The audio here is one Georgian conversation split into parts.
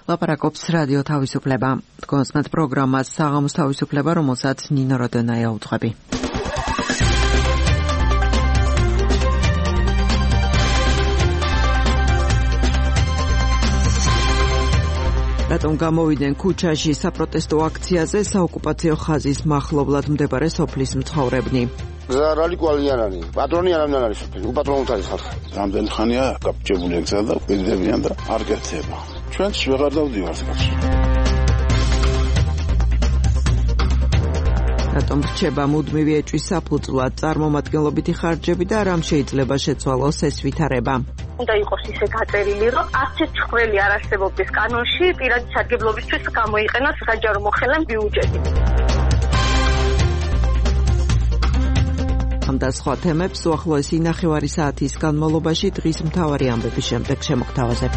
ლაპარაკობს რადიო თავისუფლება. თქვენს პროგრამას საღამოს თავისუფლება, რომელსაც ნინო როდონაია უძღვები. რატომ გამოვიდნენ ქუჩაში საპროტესტო აქციაზე საოკუპაციო ხაზის მახლობლად მდებარე სოფლის მცხოვრებნი? ზარალი კვალიანანი, პატრონი არამდან არის სოფელი, უპატრონოთ არის ხალხი. რამდენი ხანია გაბჭებული ეგზა და პირდებიან და არ გეცება. ჩვენც ვეღარ დავდივართ კაცი. რატომ რჩება მუდმივი ეჭვის საფუძვლად წარმომადგენლობითი ხარჯები და რამ შეიძლება შეცვალოს ეს ვითარება? უნდა იყოს ისე გაწერილი, რომ არც ერთ ცხრილი არ არსებობდეს კანონში პირადი სარგებლობისთვის გამოიყენოს საჯარო მოხელე ბიუჯეტი. ამ და სხვა თემებს უახლოესი ნახევარი საათის განმავლობაში დღის მთავარი ამბების შემდეგ შემოგთავაზებთ.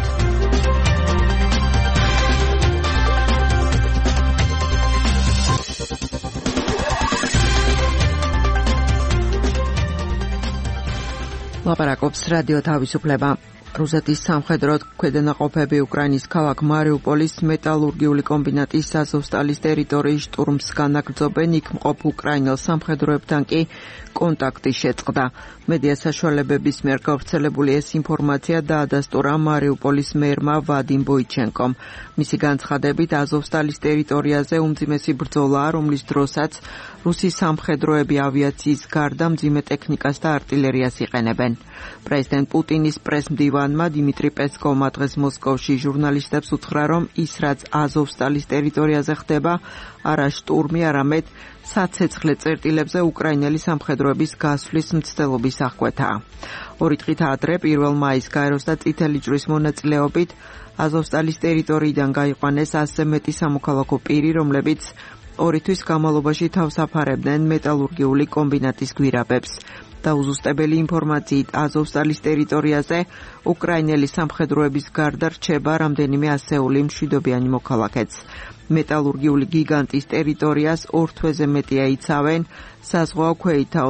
ლაპარაკობს რადიო თავისუფლება. რუსეთის სამხედრო ქვედანაყოფები უკრაინის ქალაქ მარიუპოლის მეტალურგიული კომბინატის აზოვსტალის ტერიტორიის შტურმს განაგრძობენ, იქ მყოფ უკრაინელ სამხედროებთან კი კონტაქტი შეწყდა. მედია საშუალებების მიერ გავრცელებული ეს ინფორმაცია დაადასტურა მარიუპოლის მერმა ვადიმ ბოიჩენკომ. მისი განცხადებით, აზოვსტალის ტერიტორიაზე უმძიმესი ბრძოლაა, რომლის დროსაც რუსის სამხედროები ავიაციის გარდა მძიმე ტექნიკას და артილერიას იყენებენ. პრეზიდენტ პუტინის პრესმდივანმა დიმიტრი პესკოვმა დღეს მოსკოვში ჟურნალისტებს უთხრა, რომ ის რაც აზოვსტალის ტერიტორიაზე ხდება, არა შტურმი, არამედ საცეცხლე წერტილებზე უკრაინელი სამხედროების გასვლის მცდელობის აღკვეთაა. 2 დღით ადრე 1 მაისს გაეროს და წითელი ჯვრის მონაწილეობით აზოვსტალის ტერიტორიიდან გაიყვანეს 100-ზე მეტი სამოქალაქო პირი, რომლებიც 2 თვის განმავლობაში თავს აფარებდნენ მეტალურგიული კომბინატის გვირაბებს. დაუზუსტებელი ინფორმაციით აზოვსტალის ტერიტორიაზე უკრაინელი სამხედროების გარდა რჩება რამდენიმე ასეული მშვიდობიანი მოქალაქეც. მეტალურგიული გიგანტის ტერიტორიას 2 თვეზე მეტია იცავენ საზღვაო ქვეითა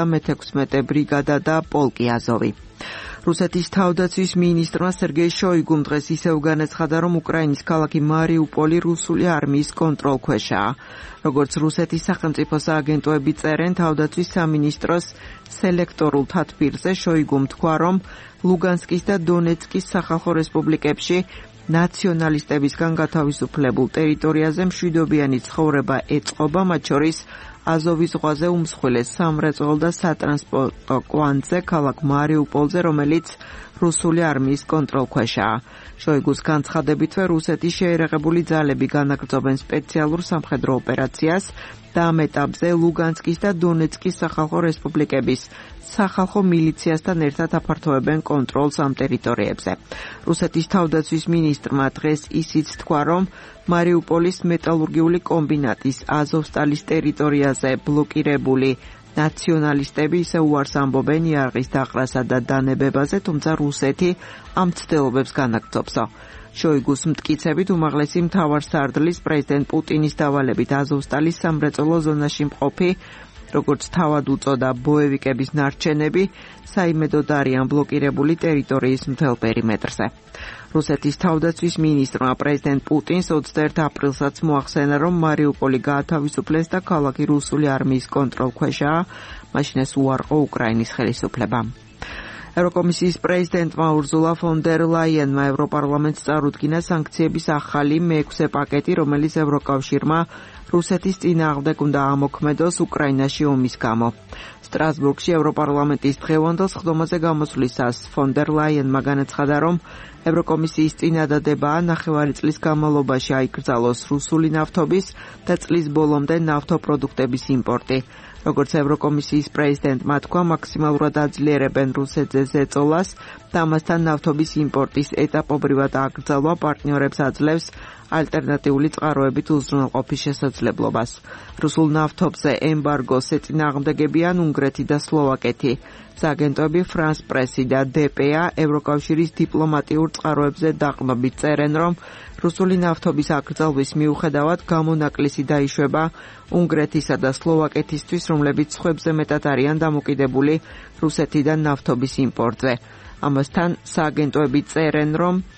36 ბრიგადა და პოლკი აზოვი. რუსეთის თავდაცვის მინისტრმა სერგეი შოიგუმ დღეს ისევ განაცხადა, რომ უკრაინის ქალაქი მარიუპოლი რუსული არმიის კონტროლქვეშაა. როგორც რუსეთის სახელმწიფო სააგენტოები წერენ, თავდაცვის სამინისტროს სელექტორულ თათბირზე შოიგუმ თქვა, რომ ლუგანსკის და დონეცკის სახალხო რესპუბლიკებში ნაციონალისტებისგან გათავისუფლებულ ტერიტორიაზე მშვიდობიანი ცხოვრება ეწყობა, მათ შორის აზოვის ზღვაზე უმსხვილეს სამრეწველო და სატრანსპორტო კვანძზე ქალაქ მარიუპოლზე, რომელიც რუსული არმიის კონტროლქვეშაა. შოიგუს განცხადებითვე რუსეთის შეერაღებული ძალები განაგრძობენ სპეციალურ სამხედრო ოპერაციას და ამ ეტაპზე ლუგანსკის და დონეცკის სახალხო რესპუბლიკების სახალხო მილიციასთან ერთად აფართოებენ კონტროლს ამ ტერიტორიებზე. რუსეთის თავდაცვის მინისტრმა დღეს ისიც თქვა, რომ მარიუპოლის მეტალურგიული კომბინატის აზოვსტალის ტერიტორიაზე ბლოკირებული ნაციონალისტები ისე უარს ამბობენ იარაღის დაყრასა და დანებებაზე, თუმცა რუსეთი ამ ცდილობებს განაგრძობსო. შოიგუს მტკიცებით უმაღლესი მთავარსარდლის პრეზიდენტ პუტინის დავალებით აზოვსტალის სამრეწველო ზონაში მყოფი, როგორც თავად უწოდა ბოევიკების ნარჩენები, საიმედოდ არიან ბლოკირებული ტერიტორიის მთელ პერიმეტრზე. რუსეთის თავდაცვის მინისტრმა პრეზიდენტ პუტინს 21 აპრილსაც მოახსენა, რომ მარიუპოლი გაათავისუფლეს და ქალაქი რუსული არმიის კონტროლქვეშაა, მაშინ ეს უარყო უკრაინის ხელისუფლებამ. ევროკომისიის პრეზიდენტმა ურზულა ფონ დერ ლაიენმა ევროპარლამენტს წარუდგინა სანქციების ახალი მე-6 პაკეტი, რომელიც ევროკავშირმა რუსეთის წინააღმდეგ უნდა ამოქმედოს უკრაინაში ომის გამო. სტრასბურგში ევროპარლამენტის დღევანდელ სხდომაზე გამოსვლისას ფონ დერ ლაიენმა განაცხადა, რომ ევროკომისიის წინადადებაა ნახევარი წლის განმავლობაში აიკრძალოს რუსული ნავთობის და წლის ბოლომდე ნავთობპროდუქტების იმპორტი. როგორც ევროკომისიის პრეზიდენტმა თქვა, მაქსიმალურად აძლიერებენ რუსეთზე ზეწოლას და ამასთან ნავთობის იმპორტის ეტაპობრივად აკრძალვა პარტნიორებს აძლევს ალტერნატიული წყაროებით უზრუნველყოფის შესაძლებლობას. რუსულ ნავთობზე ემბარგოს ეწინააღმდეგებიან უნგრეთი და სლოვაკეთი. სააგენტოები France Press და DPA ევროკავშირის დიპლომატიურ წყაროებზე დაყრდნობით წერენ, რომ რუსული ნავთობის აკრძალვის მიუხედავად გამონაკლისი დაიშვება უნგრეთისა და სლოვაკეთისთვის, რომლებიც სხვებზე მეტად არიან დამოკიდებული რუსეთიდან ნავთობის იმპორტზე. ამასთან სააგენტოები წერენ, რომ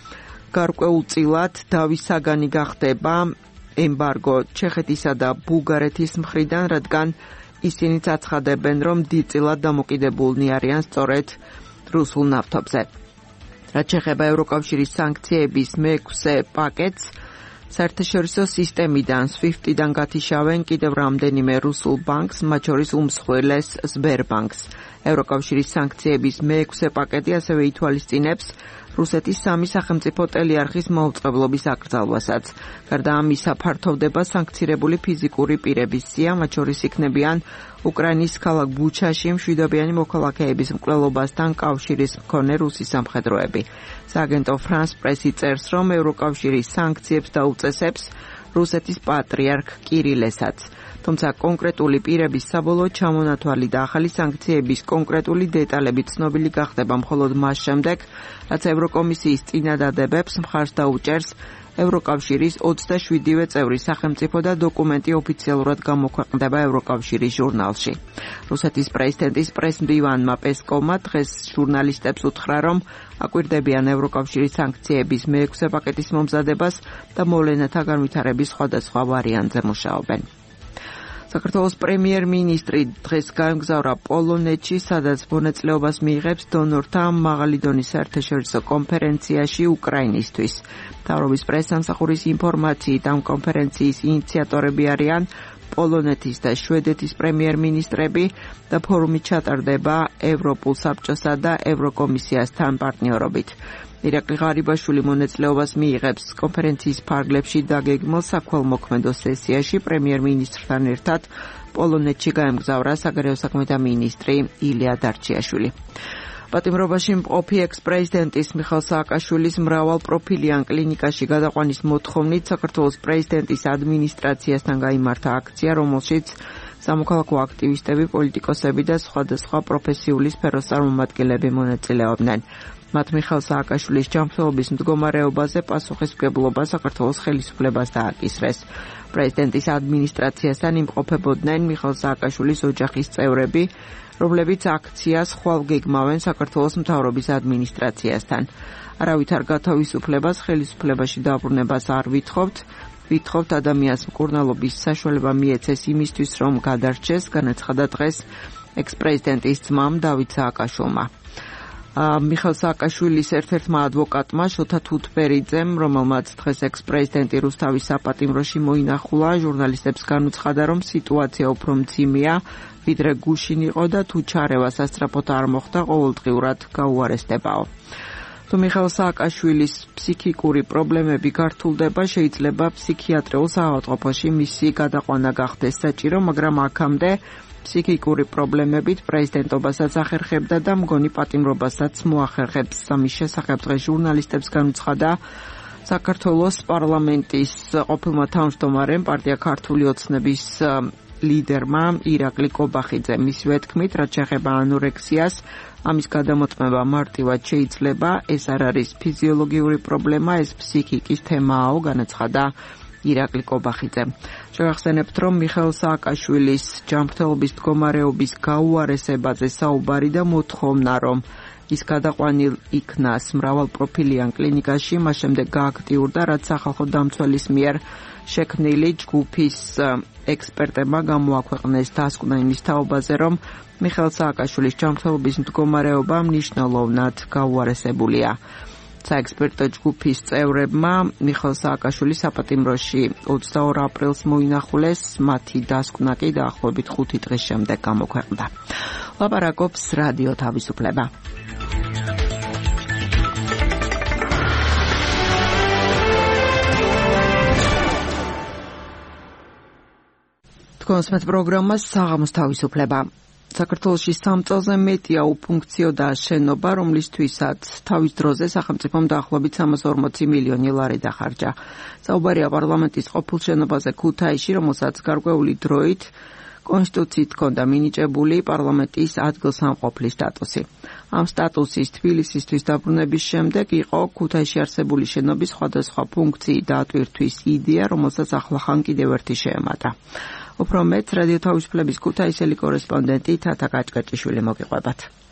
გარკვეულწილად დავის საგანი გახდება ემბარგო ჩეხეთისა და ბულგარეთის მხრიდან, რადგან ისინიც აცხადებენ, რომ დიდწილად დამოკიდებულნი არიან სწორედ რუსულ ნავთობზე. რაც შეეხება ევროკავშირის სანქციების მე-6 პაკეტს, საერთაშორისო სისტემიდან SWIFT-დან გათიშავენ კიდევ რამდენიმე რუსულ ბანკს, მათ შორის უმსხვილეს Sberbank-ს. ევროკავშირის სანქციების მე-6 პაკეტი ასევე ითვალისწინებს რუსეთის სამი სახელმწიფო ტელიარხის მოუწყებლობის აკრძალვასაც. გარდა ამისა, ფართოვდება სანქცირებული ფიზიკური პირების სია, მათ შორის იქნებიან უკრაინის ქალაქ ბუჩაში მშვიდობიანი მოქალაქეების მკვლელობასთან კავშირის მქონე რუსი სამხედროები. სააგენტო France Press-ი წერს, რომ ევროკავშირის სანქციებს დაუწესებს რუსეთის პატრიარქ კირილესაც. თუმცა კონკრეტული პირების საბოლოო ჩამონათვალი და ახალი სანქციების კონკრეტული დეტალები ცნობილი გახდება მხოლოდ მას შემდეგ, რაც ევროკომისიის წინადადებებს მხარს დაუჭერს ევროკავშირის 27-ვე წევრი სახელმწიფო და დოკუმენტი ოფიციალურად გამოქვეყნდება ევროკავშირის ჟურნალში. რუსეთის პრეზიდენტის პრესმდივანმა პესკოვმა დღეს ჟურნალისტებს უთხრა, რომ აკვირდებიან ევროკავშირის სანქციების მე-6 პაკეტის მომზადებას და მოვლენათა განვითარების სხვადასხვა ვარიანტზე მუშაობენ. საქართველოს პრემიერ-მინისტრი დღეს გაემგზავრა პოლონეთში, სადაც მონაწილეობას მიიღებს დონორთა მაღალი დონის საერთაშორისო კონფერენციაში უკრაინისთვის. მთავრობის პრესსამსახურის ინფორმაციით, ამ კონფერენციის ინიციატორები არიან პოლონეთის და შვედეთის პრემიერ-მინისტრები და ფორუმი ჩატარდება ევროპულ საბჭოსა და ევროკომისიასთან პარტნიორობით. ირაკლი ღარიბაშვილი მონაწილეობას მიიღებს კონფერენციის ფარგლებში დაგეგმილ საქველმოქმედო სესიაში. პრემიერ-მინისტრთან ერთად პოლონეთში გაემგზავრა საგარეო საქმეთა მინისტრი ილია დარჩიაშვილი. პატიმრობაში მყოფი ექს-პრეზიდენტის მიხეილ სააკაშვილის მრავალპროფილიან კლინიკაში გადაყვანის მოთხოვნით საქართველოს პრეზიდენტის ადმინისტრაციასთან გაიმართა აქცია, რომელშიც სამოქალაქო აქტივისტები, პოლიტიკოსები და სხვადასხვა პროფესიული სფეროს წარმომადგენლები მონაწილეობდნენ. მათ მიხეილ სააკაშვილის ჯანმრთელობის მდგომარეობაზე პასუხისმგებლობა საქართველოს ხელისუფლებას დააკისრეს. პრეზიდენტის ადმინისტრაციასთან იმყოფებოდნენ მიხეილ სააკაშვილის ოჯახის წევრები, რომლებიც აქციას ხვალ გეგმავენ საქართველოს მთავრობის ადმინისტრაციასთან. არავით არ გათავისუფლებას, ხელისუფლებაში დაბრუნებას არ ვითხოვთ. ვითხოვთ ადამიანს მკურნალობის საშუალება მიეცეს იმისთვის, რომ გადარჩეს, განაცხადა დღეს ექს-პრეზიდენტის ძმამ დავით სააკაშვილმა. მიხეილ სააკაშვილის ერთ-ერთმა ადვოკატმა შოთა თუთბერიძემ, რომელმაც დღეს ექს-პრეზიდენტი რუსთავის საპატიმროში მოინახულა, ჟურნალისტებს განუცხადა, რომ სიტუაცია უფრო მძიმეა, ვიდრე გუშინ იყო და თუ ჩარევა სასწრაფოდ არ მოხდა, ყოველდღიურად გაუარესდებაო. თუ მიხეილ სააკაშვილის ფსიქიკური პრობლემები გართულდება, შეიძლება ფსიქიატრიულ საავადმყოფოში მისი გადაყვანა გახდეს საჭირო, მაგრამ აქამდე ფსიქიკური პრობლემებით პრეზიდენტობასაც ახერხებდა და მგონი პატიმრობასაც მოახერხებს. ამის შესახებ დღეს ჟურნალისტებს განუცხადა საქართველოს პარლამენტის ყოფილმა თავმჯდომარემ, პარტია ქართული ოცნების ლიდერმა ირაკლი კობახიძე. მისივე თქმით, რაც შეეხება ანორექსიას, ამის გადამოწმება მარტივად შეიძლება, ეს არ არის ფიზიოლოგიური პრობლემა, ეს ფსიქიკის თემაა, განაცხადა ირაკლი კობახიძე. შევახსენებთ, რომ მიხეილ სააკაშვილის ჯანმრთელობის მდგომარეობის გაუარესებაზე საუბარი და მოთხოვნა, რომ ის გადაყვანილ იქნას მრავალპროფილიან კლინიკაში, მას შემდეგ გააქტიურდა, რაც სახალხო დამცველის მიერ შექმნილი ჯგუფის ექსპერტებმა გამოაქვეყნეს დასკვნა იმის თაობაზე, რომ მიხეილ სააკაშვილის ჯანმრთელობის მდგომარეობა მნიშვნელოვნად გაუარესებულია. საექსპერტო ჯგუფის წევრებმა მიხეილ სააკაშვილის საპატიმროში 22 აპრილს მოინახულეს, მათი დასკვნა კი დაახლოებით 5 დღის შემდეგ გამოქვეყნდა. ლაპარაკობს რადიო თავისუფლება. თქვენს პროგრამას საღამოს თავისუფლება. საქართველოში 3 წელზე მეტია უფუნქციო და შენობა, რომლისთვისაც თავის დროზე სახელმწიფომ დაახლოებით 340 მილიონი ლარი დახარჯა. საუბარია პარლამენტის ყოფილ შენობაზე ქუთაისში, რომელსაც გარკვეული დროით კონსტიტუციით ჰქონდა მინიჭებული პარლამენტის ადგილსამყოფლის სტატუსი. ამ სტატუსის თბილისისთვის დაბრუნების შემდეგ იყო ქუთაისში არსებული შენობის სხვადასხვა ფუნქციის დატვირთვის იდეა, რომელსაც ახლახან კიდევ ერთი შეემატა. უფრო მეტ რადიო თავისუფლების ქუთაისელი კორესპონდენტი თათა კაჭკაჭიშვილი მოგიყვებათ.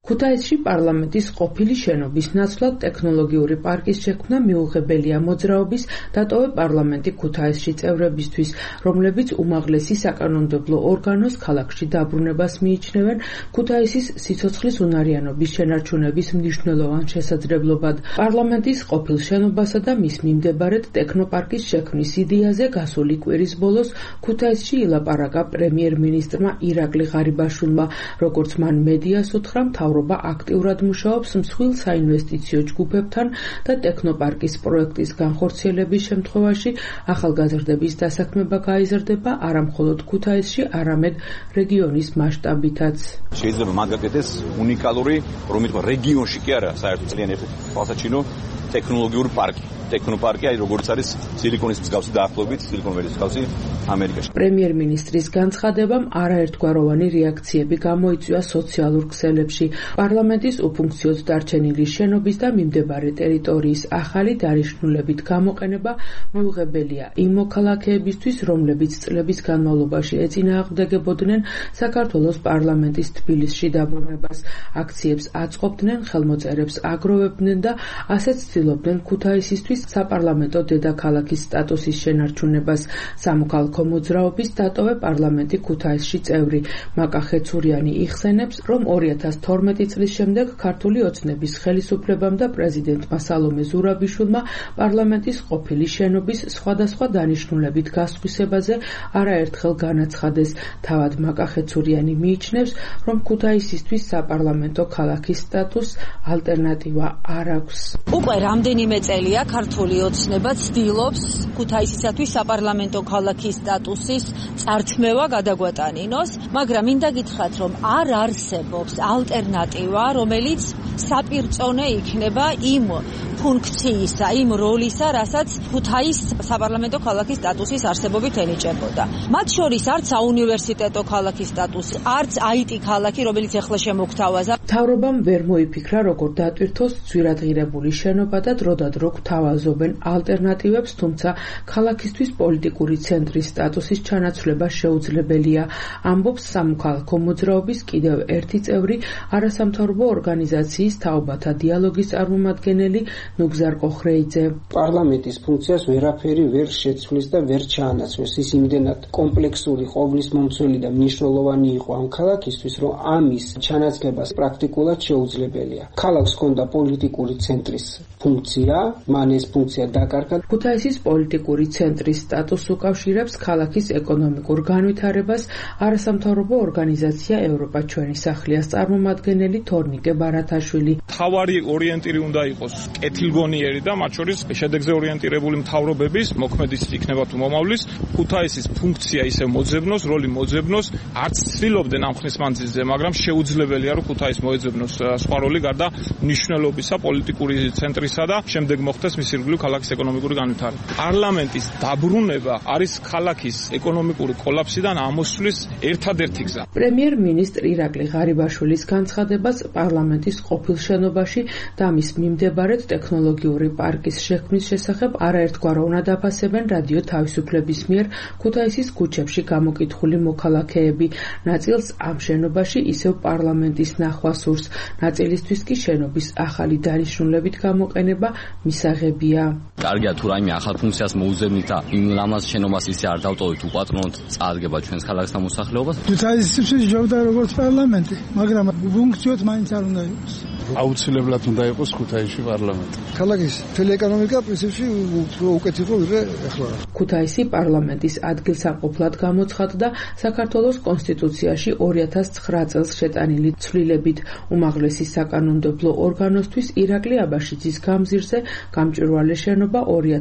ქუთაისში პარლამენტის ყოფილი შენობის ნაცვლად ტექნოლოგიური პარკის შექმნა მიუღებელია მოძრაობის დატოვე პარლამენტი ქუთაისში წევრებისთვის, რომლებიც უმაღლესი საკანონმდებლო ორგანოს ქალაქში დაბრუნებას მიიჩნევენ ქუთაისის სიცოცხლის უნარიანობის შენარჩუნების მნიშვნელოვან შესაძლებლობად. პარლამენტის ყოფილ შენობასა და მის მიმდებარედ ტექნოპარკის შექმნის იდეაზე გასული კვირის ბოლოს ქუთაისში ილაპარაკა პრემიერ-მინისტრმა ირაკლი ღარიბაშვილმა, როგორც მან მედიას უთხრა, მთავრობა აქტიურად მუშაობს მსხვილ საინვესტიციო ჯგუფებთან და ტექნოპარკის პროექტის განხორციელების შემთხვევაში ახალგაზრდების დასაქმება გაიზრდება არა მხოლოდ ქუთაისში, არამედ რეგიონის მასშტაბითაც. შეიძლება მაგაკეთდეს უნიკალური, რომ ითქვა რეგიონში კი არა, საერთოდ ძალიან თვალსაჩინო ტექნოლოგიური პარკი. ტექნოპარკი, როგორც არის სილიკონის მსგავსი დაახლოებით, სილიკონ ველის მსგავსი ამერიკაში. პრემიერ-მინისტრის განცხადებამ არაერთგვაროვანი რეაქციები გამოიწვია სოციალურ ქსელებში. პარლამენტის უფუნქციოდ დარჩენილი შენობის და მიმდებარე ტერიტორიის ახალი დანიშნულებით გამოყენება მიუღებელია იმ მოქალაქეებისთვის, რომლებიც წლების განმავლობაში ეწინააღმდეგებოდნენ საქართველოს პარლამენტის თბილისში დაბრუნებას. აქციებს აწყობდნენ, ხელმოწერებს აგროვებდნენ და ასეც ცდილობდნენ ქუთაისისთვის საპარლამენტო დედაქალაქის სტატუსის შენარჩუნებას. სამოქალაქო მოძრაობის დატოვე პარლამენტი ქუთაისში წევრი მაკა ხეცურიანი იხსენებს, რომ 2012 წლის შემდეგ ქართული ოცნების ხელისუფლებამ და პრეზიდენტმა სალომე ზურაბიშვილმა პარლამენტის ყოფილი შენობის სხვადასხვა დანიშნულებით გასხვისებაზე არაერთხელ განაცხადეს. თავად მაკა ხეცურიანი მიიჩნევს, რომ ქუთაისისთვის საპარლამენტო ქალაქის სტატუსს ალტერნატივა არ აქვს. უკვე რამდენიმე წელია ქართული ოცნება ცდილობს ქუთაისისათვის საპარლამენტო ქალაქის სტატუსის წართმევა გადაგვატანინოს, მაგრამ მინდა გითხრათ, რომ არ არსებობს ალტერნატივა, რომელიც საპირწონე იქნება იმ ფუნქციისა, იმ როლისა, რასაც ქუთაის საპარლამენტო ქალაქის სტატუსის არსებობით ენიჭებოდა. მათ შორის არც საუნივერსიტეტო ქალაქის სტატუსი, არც IT ქალაქი, რომელიც ეხლა შემოგთავაზა. მთავრობამ ვერ მოიფიქრა, როგორ დატვირთოს ძვირადღირებული შენობა და დროდადრო გვთავაზობენ ალტერნატივებს, თუმცა ქალაქისთვის პოლიტიკური ცენტრის სტატუსის ჩანაცვლება შეუძლებელია, ამბობს სამოქალაქო მოძრაობის კიდევ ერთი წევრი, არასამთავრობო ორგანიზაციის თაობათა დიალოგის წარმომადგენელი ნუგზარ კოხრეიძე. პარლამენტის ფუნქციას ვერაფერი ვერ შეცვლის და ვერ ჩაანაცვლოს. ის იმდენად კომპლექსური, ყოვლისმომცველი და მნიშვნელოვანი იყო ამ ქალაქისთვის, რომ ამის ჩანაცვლება პრაქტიკულად შეუძლებელია. ქალაქს ჰქონდა პოლიტიკური ცენტრის ფუნქცია, მან ეს ფუნქცია დაკარგა. ქუთაისის პოლიტიკური ცენტრის სტატუსს უკავშირებს ქალაქის ეკონომიკურ განვითარებას არასამთავრობო ორგანიზაცია ევროპა ჩვენი სახლიას წარმომადგენელი თორნიკე ბარათაშვილი. მთავარი ორიენტირი უნდა იყოს კეთილგონიერი და მათ შორის შედეგზე ორიენტირებული მთავრობების მოქმედის იქნება თუ მომავლის ქუთაისის ფუნქცია ისე მოძებნოს, როლი მოძებნოს, არც ცდილობდნენ ამ ხნის მანძილზე, მაგრამ შეუძლებელია რომ ქუთაის მოეძებნოს სხვა როლი გარდა მნიშვნელობისა პოლიტიკური ცენტრისა და შემდეგ მოხდეს მის ირგვლივ ქალაქის ეკონომიკური განვითარება. პარლამენტის დაბრუნება არის ქალაქის ეკონომიკური კოლაფსიდან ამოსვლის ერთადერთი გზა. პრემიერ-მინისტრ ირაკლი ღარიბაშვილის განცხადებას პარლამენტის ყოფილ შენობაში და მის მიმდებარედ ტექნოლოგიური პარკის შექმნის შესახებ არაერთგვაროვნად აფასებენ რადიო თავისუფლების მიერ ქუთაისის ქუჩებში გამოკითხული მოქალაქეები. ნაწილს ამ შენობაში ისევ პარლამენტის ნახვა სურს, ნაწილისთვის კი შენობის ახალი დანიშნულებით გამოყენება მისაღებია. კარგია თუ რაიმე ახალ ფუნქციას მოუძებნით და იმ ლამაზ შენობას ისე არ დავტოვით უპატრონოთ, წარდგება ჩვენს ქალაქს და მოსახლეობას. ქუთაისის ჯობდა როგორც პარლამენტი, მაგრამ ფუნქციოთ მაინც არ უნდა იყოს. აუცილებლად უნდა იყოს ქუთაისში პარლამენტი. ქალაქის მთელი ეკონომიკა პრინციპში უკეთ იყო ვიდრე ახლა. ქუთაისი პარლამენტის ადგილსამყოფლად გამოცხადდა საქართველოს კონსტიტუციაში 2009 წელს შეტანილი ცვლილებით. უმაღლესი საკანონმდებლო ორგანოსთვის ირაკლი აბაშიძის გამზირზე გამჭვირვალე შენობა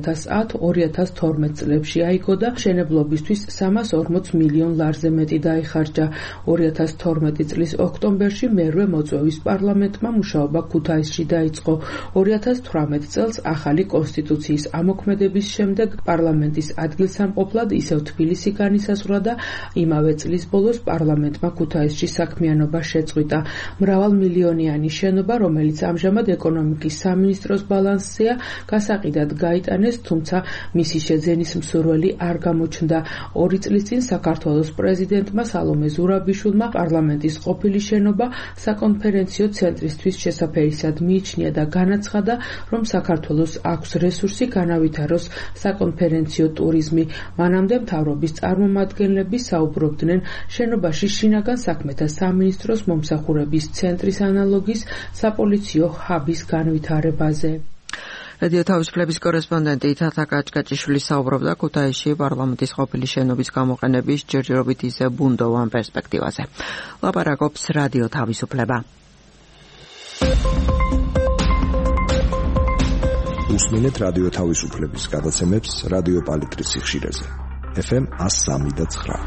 2010-2012 წლებში აიგო და მშენებლობისთვის 340 მილიონ ლარზე მეტი დაიხარჯა. 2012 წლის ოქტომბერში მერვე მოწვევის პარლამენტმა მუშაობა მოღვაწეობა ქუთაისში დაიწყო. 2018 წელს ახალი კონსტიტუციის ამოქმედების შემდეგ პარლამენტის ადგილსამყოფლად ისევ თბილისი განისაზღვრა და იმავე წლის ბოლოს პარლამენტმა ქუთაისში საქმიანობა შეწყვიტა. მრავალმილიონიანი შენობა, რომელიც ამჟამად ეკონომიკის სამინისტროს ბალანსზეა, გასაყიდად გაიტანეს, თუმცა მისი შეძენის მსურველი არ გამოჩნდა. 2 წლის წინ საქართველოს პრეზიდენტმა სალომე ზურაბიშვილმა პარლამენტის ყოფილი შენობა საკონფერენციო ცენტრისთვის შესაფერისად მიიჩნია და განაცხადა, რომ საქართველოს აქვს რესურსი განავითაროს საკონფერენციო ტურიზმი. მანამდე მთავრობის წარმომადგენლები საუბრობდნენ შენობაში შინაგან საქმეთა სამინისტროს მომსახურების ცენტრის ანალოგის საპოლიციო ჰაბის განვითარებაზე. რადიო თავისუფლების კორესპონდენტი თათა კაჭკაჭიშვილი საუბრობდა ქუთაისში პარლამენტის ყოფილი შენობის გამოყენების ჯერჯერობით ისე ბუნდოვან პერსპექტივაზე. ლაპარაკობს რადიო თავისუფლება. უსმენთ რადიო თავისუფლების გადაცემებს რადიო პალიტრის სიხშირეზე. FM 103.9.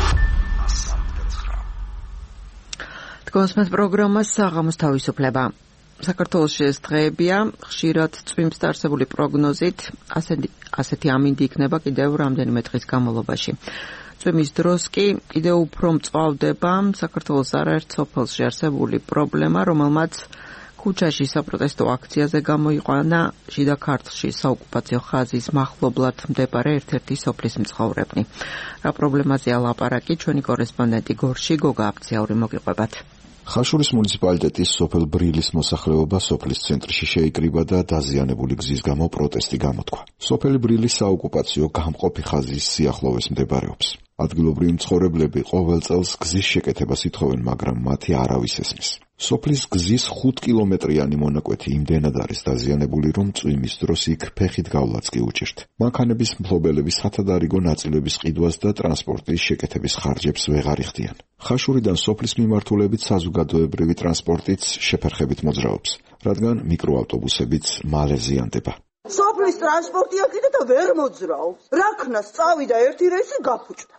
თქვენს პროგრამას საღამოს თავისუფლება. საქართველოში ეს დღეებია, ხშირად წვიმს დაარსებული პროგნოზით, ასეთი ამინდი იქნება კიდევ რამდენიმე დღის განმავლობაში. წვიმის დროს კი კიდევ უფრო მწვავდება საქართველოს არაერთ სოფელში არსებული პრობლემა, რომელმაც ქუჩაში საპროტესტო აქციაზე გამოიყვანა შიდა ქართლში საოკუპაციო ხაზის მახლობლად მდებარე ერთ-ერთი სოფლის მცხოვრებნი. რა პრობლემაზეა ლაპარაკი, ჩვენი კორესპონდენტი გორში გოგა აფციაური მოგიყვებათ. ხაშურის მუნიციპალიტეტის სოფელ ბრილის მოსახლეობა სოფლის ცენტრში შეიკრიბა და დაზიანებული გზის გამო პროტესტი გამოთქვა. სოფელი ბრილის საოკუპაციო გამყოფი ხაზის სიახლოვეს მდებარეობს. ადგილობრივი მცხოვრებლები ყოველ წელს გზის შეკეთებას ითხოვენ, მაგრამ მათი არავის ესმის. სოფლის გზის 5 კილომეტრიანი მონაკვეთი იმდენად არის დაზიანებული, რომ წვიმის დროს იქ ფეხით გავლაც კი უჭირთ. მანქანების მფლობელები სათადარიგო ნაწილების ყიდვას და ტრანსპორტის შეკეთების ხარჯებს ვეღარ იხდიან. ხაშურიდან სოფლის მიმართულებით საზოგადოებრივი ტრანსპორტიც შეფერხებით მოძრაობს, რადგან მიკროავტობუსებიც მალე ზიანდება. სოფლის ტრანსპორტი აქედა და ვერ მოძრაობს. რაქნას წავიდა ერთი რეისი გაფუჭდა.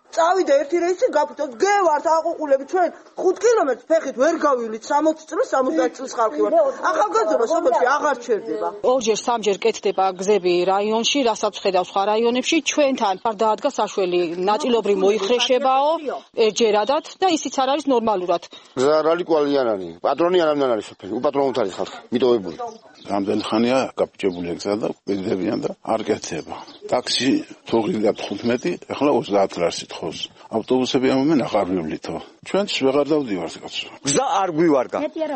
გევართ აყუყულები ჩვენ 5 კილომეტრს ფეხით ვერ გავივლით 60 წლის 70 წლის ხალხი ვარ. ახალგაზრდა სოფელში აღარ ჩერდება. ორჯერ სამჯერ კეთდება გზები რაიონში, რასაც ხედავ სხვა რაიონებში, ჩვენთან არ დაადგა საშველი ნაწილობრივ მოიხრეშებაო ერთჯერადად და ისიც არ არის ნორმალურად. გზა რალი კვალიანანი, პატრონი არამდენ არის სოფელი, უპატრონოთ არის ხალხი, მიტოვებული. რამდენი ხანია გაფუჭებული გზა და კვირდებიან და არ კეთდება. ტაქსი თოღიდა 15, ახლა 30 ლარს ითხოვს. ავტობუსები ამომენ აღარ ვივლითო. ჩვენც ვეღარ დავდივართ კაცო. გზა არ გვივარგა.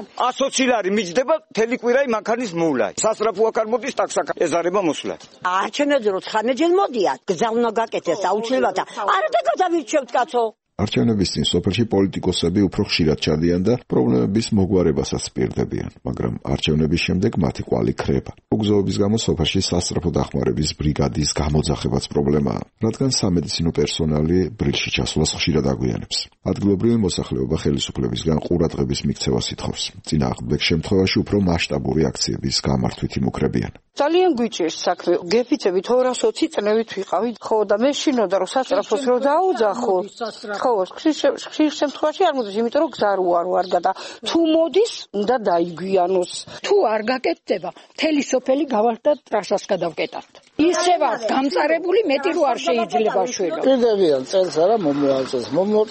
120 ლარი მიჯდება თელი კვირაი მანქანის მოვლა. სასრაფო აქ არ მოდის, ტაქსა ეზარება მოსვლა. არ ჩემეძრო 19 მოდიათ. გზა უნდა გაკეთდეს აუცილებლად. არა და გადავირჩევთ კაცო. არჩევნების წინ სოფელში პოლიტიკოსები უფრო ხშირად ჩადიან და პრობლემების მოგვარებასაც პირდებიან, მაგრამ არჩევნების შემდეგ მათი ყვალი ქრება. უგზოობის გამო სოფელში სასწრაფო დახმარების ბრიგადის გამოძახებაც პრობლემაა, რადგან სამედიცინო პერსონალი ბრილში ჩასვლას ხშირად აგვიანებს. ადგილობრივი მოსახლეობა ხელისუფლებისგან ყურადღების მიქცევას ითხოვს. წინააღმდეგ შემთხვევაში უფრო მასშტაბური აქციების გამართვით იმუქრებიან. ძალიან გვიჭირს საქმე. გეფიცებით 220 წნევით ვიყავით. ხო და მე შინოდა რომ სასწრაფოს რო დაუძახო. ხო, ხშირ შემთხვევაში არ მოდის, იმიტომ რომ გზა რო არ გადა. თუ მოდის, უნდა დაიგვიანოს. თუ არ გაკეთდება, მთელი სოფელი გავარდა ტრასას გადავკეტავთ. ისე ვარ გამწარებული, მეტი რო არ შეიძლება შველო. კიდევიან წელს არა მომოაწეს,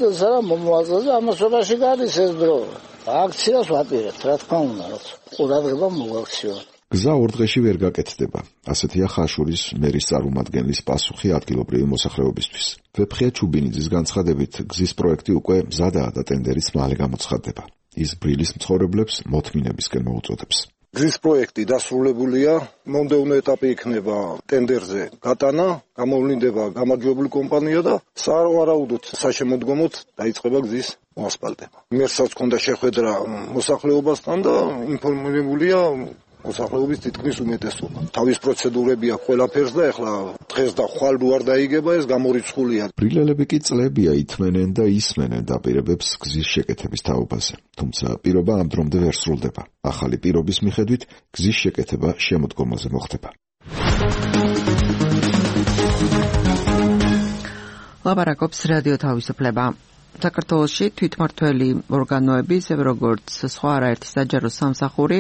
მომოაწეს და ამასობაში გადის ეს დრო. აქციას ვაპირებთ, რა თქმა უნდა, ყურადღება მოვაქციოთ. გზა 2 დღეში ვერ გაკეთდება. ასეთია ხაშურის მერის წარმომადგენლის პასუხი ადგილობრივი მოსახლეობისთვის. ვეფხია ჩუბინიძის განცხადებით, გზის პროექტი უკვე მზადაა და ტენდერიც მალე გამოცხადდება. ის ბრილის მცხოვრებლებს მოთმინებისკენ მოუწოდებს. გზის პროექტი დასრულებულია, მომდევნო ეტაპი იქნება ტენდერზე გატანა, გამოვლინდება გამარჯვებული კომპანია და სავარაუდოდ საშემოდგომოდ დაიწყება გზის მოასფალტება. მერსაც ჰქონდა შეხვედრა მოსახლეობასთან და ინფორმირებულია მოსახლეობის თითქმის უმეტესობა. თავის პროცედურები აქვს ყველაფერს და ეხლა დღეს და ხვალ რო არ დაიგება ეს გამორიცხულია. ბრილელები კი წლებია ითმენენ და ისმენენ დაპირებებს გზის შეკეთების თაობაზე. თუმცა პირობა ამ დრომდე ვერ სრულდება. ახალი პირობის მიხედვით გზის შეკეთება შემოდგომაზე მოხდება. ლაპარაკობს რადიო თავისუფლება. საქართველოში თვითმმართველი ორგანოები, ისე როგორც სხვა არაერთი საჯარო სამსახური,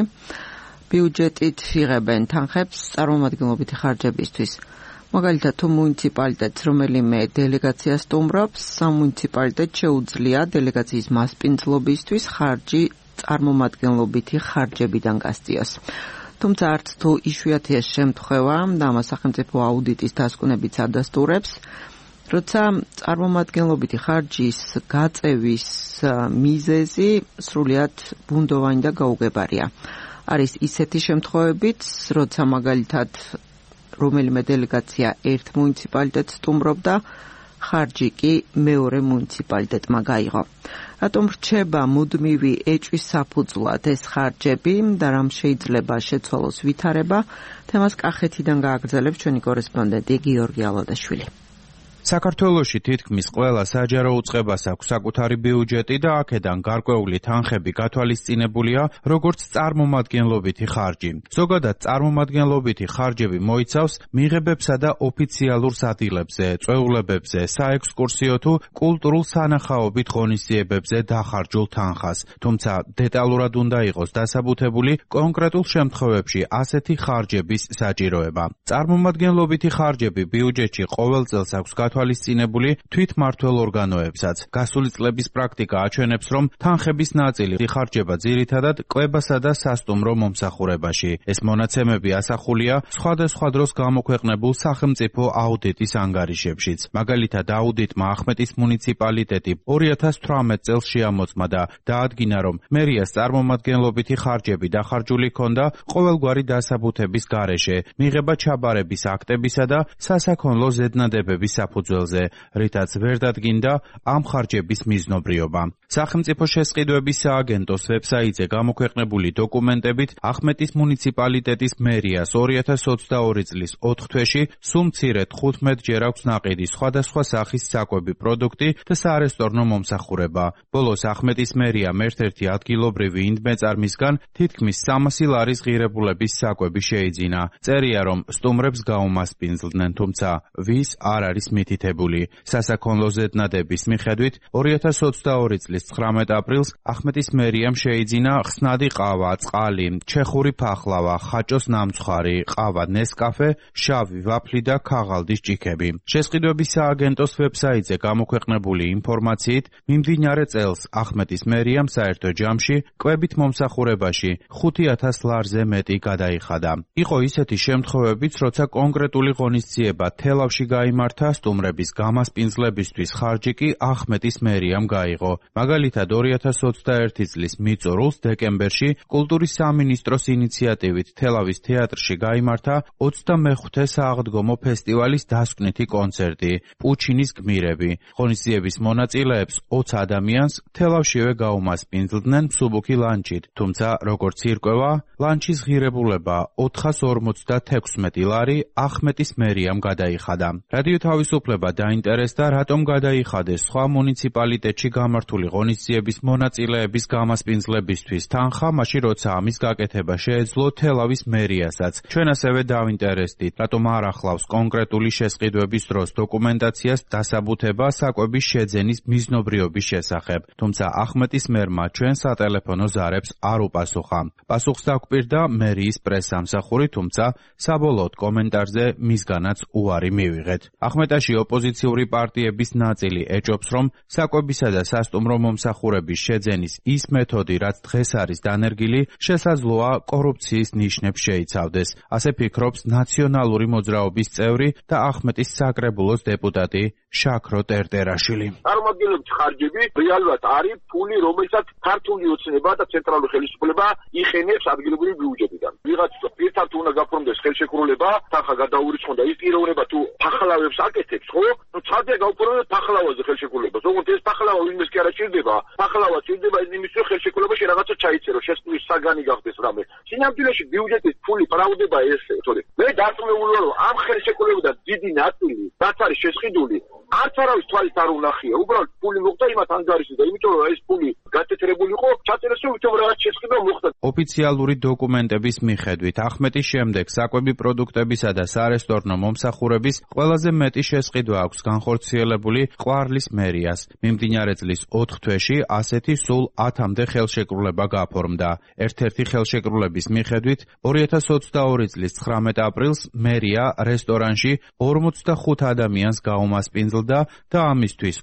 ბიუჯეტით იღებენ თანხებს წარმომადგენლობითი ხარჯებისთვის. მაგალითად, თუ მუნიციპალიტეტს რომელიმე დელეგაცია სტუმრობს, სამუნიციპალიტეტს შეუძლია დელეგაციის მასპინძლობისთვის ხარჯი წარმომადგენლობითი ხარჯებიდან გასწიოს. თუმცა არც თუ იშვიათია შემთხვევა და ამას სახელმწიფო აუდიტის დასკვნებიც ადასტურებს, როცა წარმომადგენლობითი ხარჯის გაწევის მიზეზი სრულიად ბუნდოვანი და გაუგებარია. არის ისეთი შემთხვევებიც, როცა მაგალითად რომელიმე დელეგაცია ერთ მუნიციპალიტეტს სტუმრობდა, ხარჯი კი მეორე მუნიციპალიტეტმა გაიღო. რატომ რჩება მუდმივი ეჭვის საფუძვლად ეს ხარჯები და რამ შეიძლება შეცვალოს ვითარება, თემას კახეთიდან გააგრძელებს ჩვენი კორესპონდენტი გიორგი ალადაშვილი. საქართველოში თითქმის ყველა საჯარო უწყებას აქვს საკუთარი ბიუჯეტი და აქედან გარკვეული თანხები გათვალისწინებულია როგორც წარმომადგენლობითი ხარჯი. ზოგადად წარმომადგენლობითი ხარჯები მოიცავს მიღებებსა და ოფიციალურ სადილებზე, წვეულებებზე, საექსკურსიო თუ კულტურულ სანახაობით ღონისძიებებზე დახარჯულ თანხას. თუმცა დეტალურად უნდა იყოს დასაბუთებული კონკრეტულ შემთხვევებში ასეთი ხარჯების საჭიროება. წარმომადგენლობითი ხარჯები ბიუჯეტში ყოველ წელს აქვს თვალისწინებული თვითმმართველ ორგანოებსაც. გასული წლების პრაქტიკა აჩვენებს, რომ თანხების ნაწილი იხარჯება ძირითადად კვებასა და სასტუმრო მომსახურებაში. ეს მონაცემები ასახულია სხვადასხვა დროს გამოქვეყნებულ სახელმწიფო აუდიტის ანგარიშებშიც. მაგალითად, აუდიტმა ახმეტის მუნიციპალიტეტი 2018 წელს შეამოწმა და დაადგინა, რომ მერიას წარმომადგენლობითი ხარჯები დახარჯული ჰქონდა ყოველგვარი დასაბუთების გარეშე, მიღება ჩაბარების აქტებისა და სასაქონლო ზედნადებების საფუძველზე, რითაც ვერ დადგინდა ამ ხარჯების მიზნობრიობა. სახელმწიფო შესყიდვების სააგენტოს ვებსაიტზე გამოქვეყნებული დოკუმენტებით ახმეტის მუნიციპალიტეტის მერიას 2022 წლის 4 თვეში სულ მცირედ 15 ჯერ აქვს ნაყიდი სხვადასხვა სახის საკვები პროდუქტი და სარესტორნო მომსახურება. ბოლოს ახმეტის მერიამ ერთ-ერთი ადგილობრივი ინდმეწარმისგან თითქმის 300 ლარის ღირებულების საკვები შეიძინა. წერია, რომ სტუმრებს გაუმასპინძლდნენ, თუმცა ვის არ არის მითითებული. სასაქონლო ზედნადების მიხედვით 2022 წლის 19 აპრილს ახმეტის მერიამ შეიძინა ხსნადი ყავა, წყალი, ჩეხური ფახლავა, ხაჭოს ნამცხვარი, ყავა ნესკაფე, შავი ვაფლი და ქაღალდის ჭიქები. შესყიდვების სააგენტოს ვებსაიტზე გამოქვეყნებული ინფორმაციით, მიმდინარე წელს ახმეტის მერიამ საერთო ჯამში კვებით მომსახურებაში 5000 ლარზე მეტი გადაიხადა. იყო ისეთი შემთხვევებიც, როცა კონკრეტული ღონისძიება თელავში გაიმართა, სტუმრების გამასპინძლებისთვის ხარჯი კი ახმეტის მერიამ გაიღო. მაგალითად, 2021 წლის მიწურულს დეკემბერში კულტურის სამინისტროს ინიციატივით თელავის თეატრში გაიმართა 25-ე სააღდგომო ფესტივალის დასკვნითი კონცერტი პუჩინის გმირები. ღონისძიების მონაწილეებს 20 ადამიანს თელავშივე გაუმასპინძლდნენ მსუბუქი ლანჩით, თუმცა როგორც ირკვევა, ლანჩის ღირებულება 456 ლარი ახმეტის მერიამ გადაიხადა. რადიო თავისუფლება დაინტერესდა, რატომ გადაიხადეს სხვა მუნიციპალიტეტში გამართული ღონისძიების მონაწილეების გამასპინძლებისთვის თანხა, მაშინ როცა ამის გაკეთება შეეძლო თელავის მერიასაც. ჩვენ ასევე დავინტერესდით, რატომ არ ახლავს კონკრეტული შესყიდვების დროს დოკუმენტაციას დასაბუთება საკვების შეძენის მიზნობრიობის შესახებ, თუმცა ახმეტის მერმა ჩვენ სატელეფონო ზარებს არ უპასუხა. პასუხს დაგვპირდა მერიის პრესსამსახური, თუმცა საბოლოოდ კომენტარზე მისგანაც უარი მივიღეთ. ახმეტაში ოპოზიციური პარტიების ნაწილი ეჭობს, რომ საკვებისა და სასტუმრო მომსახურების შეძენის ის მეთოდი, რაც დღეს არის დანერგილი, შესაძლოა კორუფციის ნიშნებს შეიცავდეს. ასე ფიქრობს ნაციონალური მოძრაობის წევრი და ახმეტის საკრებულოს დეპუტატი შაქრო ტერტერაშვილი. წარმომადგენლობის ხარჯები რეალურად არის ფული, რომელსაც ქართული ოცნება და ცენტრალური ხელისუფლება იხენებს ადგილობრივი ბიუჯეტიდან. ვიღაცა პირთან თუ უნდა გაფორმდეს ხელშეკრულება, თანხა გადაურიცხონ და ის პიროვნება თუ ფახლავებს აკეთებს, ხო? ნუ ცადია გავფორმოთ ფახლავაზე ხელშეკრულებას. როგორც ეს ფახლავა ვინმეს კი არ ჭირდება, ფახლავა ჭირდება იმისთვის ხელშეკრულებაში რაღაცა ჩაიწერო, შესკვნის საგანი გახდეს რამე. სინამდვილეში ბიუჯეტის ფული პრავდება ესე, თორე მე დარწმუნებული ვარ, რომ ამ ხელშეკრულებიდან დიდი ნაწილი, რაც არის შესყიდული, არც არავის თვალით არ უნახია. უბრალოდ ფული მოხდა იმათ ანგარიშზე და იმიტომ რომ ეს ფული გაწეთრებული იყო, ჩაწერეს უშუალოდ რაღაც შესყიდვა მოხდა. ოფიციალური დოკუმენტების მიხედვით ახმეტის შემდეგ საკვები პროდუქტებისა და სარესტორნო მომსახურების ყველაზე მეტი შესყიდვა აქვს განხორციელებული ყვარლის მერიას. მიმდინარე წლის 4 თვეში ასეთი სულ 10-მდე ხელშეკრულება გაფორმდა. ერთ-ერთი ხელშეკრულების მიხედვით 2022 წლის 19 აპრილს მერია რესტორანში 45 ადამიანს გაუმასპინძლდა და ამისთვის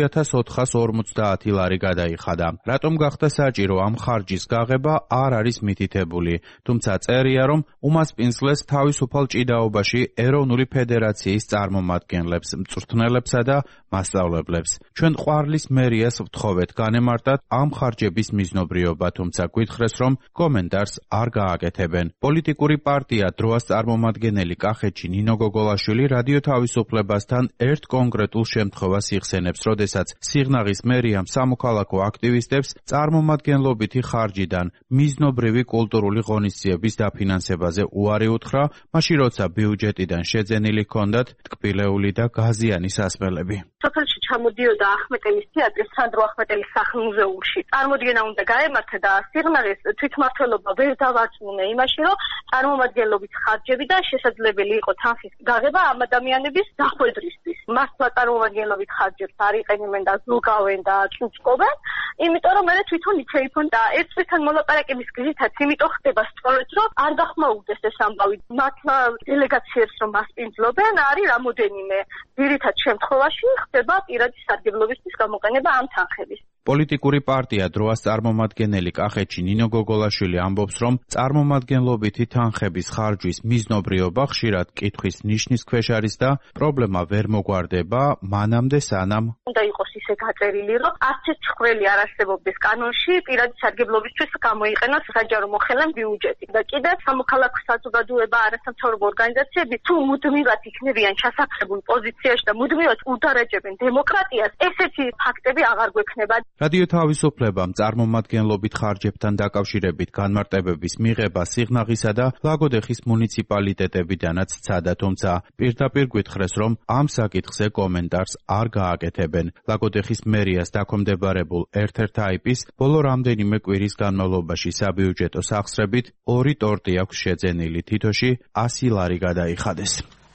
2450 ლარი გადაიხადა. რატომ გახდა საჭირო ამ ხარჯის გაღება არ არის მითითებული, თუმცა წერია, რომ უმასპინძლეს თავისუფალ ჭიდაობაში ეროვნული ფედერაციის წარმომადგენლებს, მწვრთნელებსა და მასწავლებლებს. ჩვენ ყვარლის მერიას ვთხოვეთ განემარტათ ამ ხარჯების მიზნობრიობა, თუმცა გვითხრეს, რომ კომენტარს არ გააკეთებენ. პოლიტიკური პარტია დროას წარმომადგენელი კახეთში ნინო გოგოლაშვილი რადიო თავისუფლებასთან ერთ კონკრეტულ შემთხვევას იხსენებს, როდესაც სიღნაღის მერიამ სამოქალაქო აქტივისტებს წარმომადგენლობითი ხარჯიდან მიზნობრივი კულტურული ღონისძიების დაფინანსებაზე უარი უთხრა, მაშინ როცა ბიუჯეტიდან შეძენილი ჰქონდათ ტკბილეული და გაზიანი სასმელები. სოფელში ჩამოდიოდა ახმეტელის თეატრის სანდრო ახმეტელის სახლ-მუზეუმში. წარმოდგენა უნდა გაემართა და სიღნაღის თვითმმართველობა ვერ დავარწმუნა იმაში, რომ წარმომადგენლობის ხარჯები და შესაძლებელი იყო თანხის გაღება ამ ადამიანების დახვედრისთვის. მართლა წარმომადგენლობით ხარჯებს არ იყენებენ და ზრუგავენ და წუწკობენ, იმიტომ რომ მე თვითონ იცეიფონ და ერთ წუთთან მოლაპარაკების გზითაც იმიტომ ხდება სწორედ, რომ არ გახმაურდეს ეს ამბავი. მართლა დელეგაციებს რომ მასპინძლობენ, არის რამოდენიმე ძირითად შემთხვევაში ხდება პირადი სარგებლობისთვის გამოყენება ამ თანხების. პოლიტიკური პარტია დროას წარმომადგენელი კახეთში ნინო გოგოლაშვილი ამბობს, რომ წარმომადგენლობითი თანხების ხარჯვის მიზნობრიობა ხშირად კითხვის ნიშნის ქვეშ არის და პრობლემა ვერ მოგვარდება მანამდე სანამ უნდა იყოს ისე გაწერილი, რომ არც ერთ ხვრელი არ არსებობდეს კანონში პირადი სარგებლობისთვის გამოიყენოს საჯარო მოხელე ბიუჯეტი. და კიდევ სამოქალაქო საზოგადოება, არასამთავრობო ორგანიზაციები თუ მუდმივად იქნებიან ჩასაფრებულ პოზიციაში და მუდმივად უდარაჯებენ დემოკრატიას, ესეთი ფაქტები აღარ გვექნება. რადიო თავისუფლებამ წარმომადგენლობით ხარჯებთან დაკავშირებით განმარტებების მიღება სიღნაღისა და ლაგოდეხის მუნიციპალიტეტებიდანაც სცადა, თუმცა პირდაპირ გვითხრეს, რომ ამ საკითხზე კომენტარს არ გააკეთებენ. ლაგოდეხის მერიას დაქვემდებარებულ ერთ-ერთ აიპის ბოლო რამდენიმე კვირის განმავლობაში საბიუჯეტო სახსრებით 2 ტორტი აქვს შეძენილი, თითოში 100 ლარი გადაიხადეს.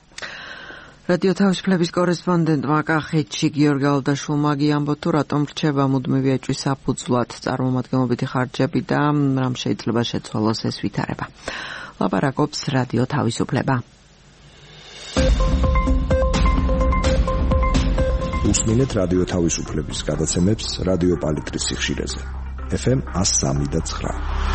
რადიო თავისუფლების კორესპონდენტმა კახეთში გიორგი ალდაშვილმა ამბობს, თუ რატომ რჩება მუდმივი ეჭვის საფუძვლად წარმომადგენლობითი ხარჯები და რამ შეიძლება შეცვალოს ეს ვითარება. ლაპარაკობს რადიო თავისუფლება. უსმინეთ რადიო თავისუფლების გადაცემებს რადიო პალიტრის სიხშირეზე. FM 103.9.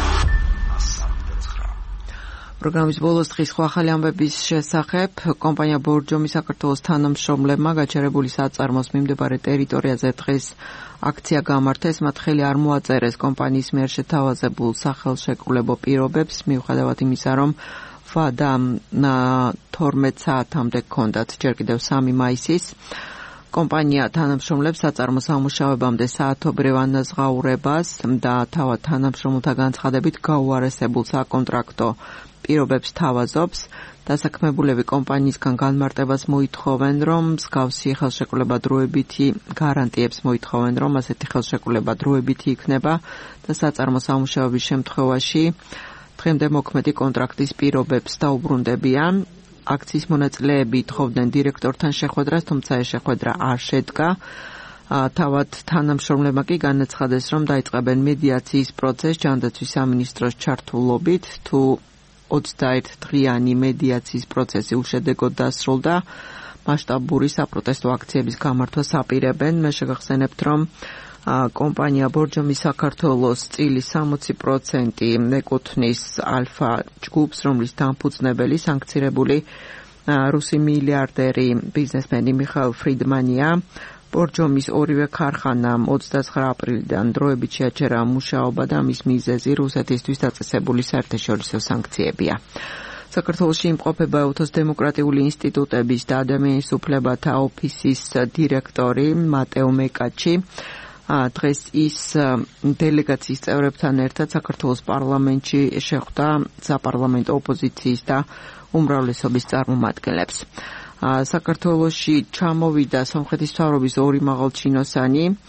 პროგრამის ბოლოს დღის ახალი ამბების შესახებ კომპანია ბორჯომი საქართველოს თანამშრომლებმა გაჩერებული საწარმოს მიმდებარე ტერიტორიაზე დღეს აქცია გამართეს. მათ ხელი არ მოაწერეს კომპანიის მიერ შეთავაზებულ სახელშეკრულებო პირობებს, მიუხედავად იმისა, რომ ვადა 12 საათამდე ჰქონდათ ჯერ კიდევ 3 მაისის. კომპანია თანამშრომლებს საწარმოს ამუშავებამდე საათობრივ ანაზღაურებას და თავად თანამშრომელთა განცხადებით გაუარესებულ საკონტრაქტო პირობებს თავაზობს. დასაქმებულები კომპანიისგან განმარტებას მოითხოვენ, რომ მსგავსი ხელშეკრულება დროებითი გარანტიებს მოითხოვენ, რომ ასეთი ხელშეკრულება დროებითი იქნება და საწარმოს ამუშავების შემთხვევაში დღემდე მოქმედი კონტრაქტის პირობებს დაუბრუნდებიან. აქციის მონაწილეები ითხოვდნენ დირექტორთან შეხვედრას, თუმცა ეს შეხვედრა არ შედგა. თავად თანამშრომლებმა კი განაცხადეს, რომ დაიწყებენ მედიაციის პროცესს ჯანდაცვის სამინისტროს ჩართულობით, თუ 21 დღიანი მედიაციის პროცესი უშედეგოდ დასრულდა, მასშტაბური საპროტესტო აქციების გამართვას აპირებენ. მე შეგახსენებთ, რომ კომპანია ბორჯომი საქართველოს წილის 60% ეკუთვნის ალფა ჯგუფს, რომლის დამფუძნებელი სანქცირებული რუსი მილიარდერი ბიზნესმენი მიხაილ ფრიდმანია. ბორჯომის ორივე ქარხანამ 29 აპრილიდან დროებით შეაჩერა მუშაობა და მის მიზეზი რუსეთისთვის დაწესებული საერთაშორისო სანქციებია. საქართველოში იმყოფება ეუთოს დემოკრატიული ინსტიტუტების და ადამიანის უფლებათა ოფისის დირექტორი მატეო მეკაჩი. დღეს ის დელეგაციის წევრებთან ერთად საქართველოს პარლამენტში შეხვდა საპარლამენტო ოპოზიციის და უმრავლესობის წარმომადგენლებს. საქართველოში ჩამოვიდა სომხეთის მთავრობის 2 მაღალჩინოსანი,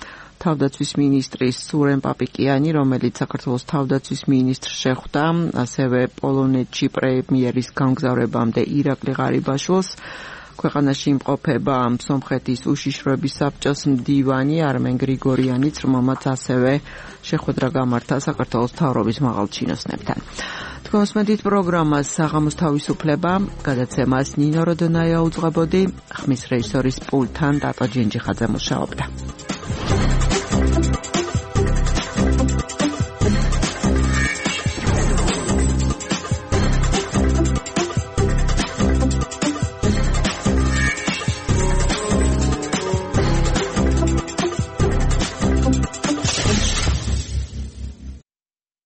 თავდაცვის მინისტრის სურენ პაპიკიანი, რომელიც საქართველოს თავდაცვის მინისტრს შეხვდა, ასევე პოლონეთში პრემიერის გამგზავრებამდე ირაკლი ღარიბაშვილს. ქვეყანაში იმყოფება სომხეთის უშიშროების საბჭოს მდივანი არმენ გრიგორიანიც, რომელმაც ასევე შეხვედრა გამართა საქართველოს მთავრობის მაღალჩინოსნებთან. თქვენსმენთ პროგრამას საღამოს თავისუფლება, გადაცემას ნინო როდონაია უძღვებოდი, ხმის რეჟისორის პულტთან დატო ჯენჯიხაძე მუშაობდა.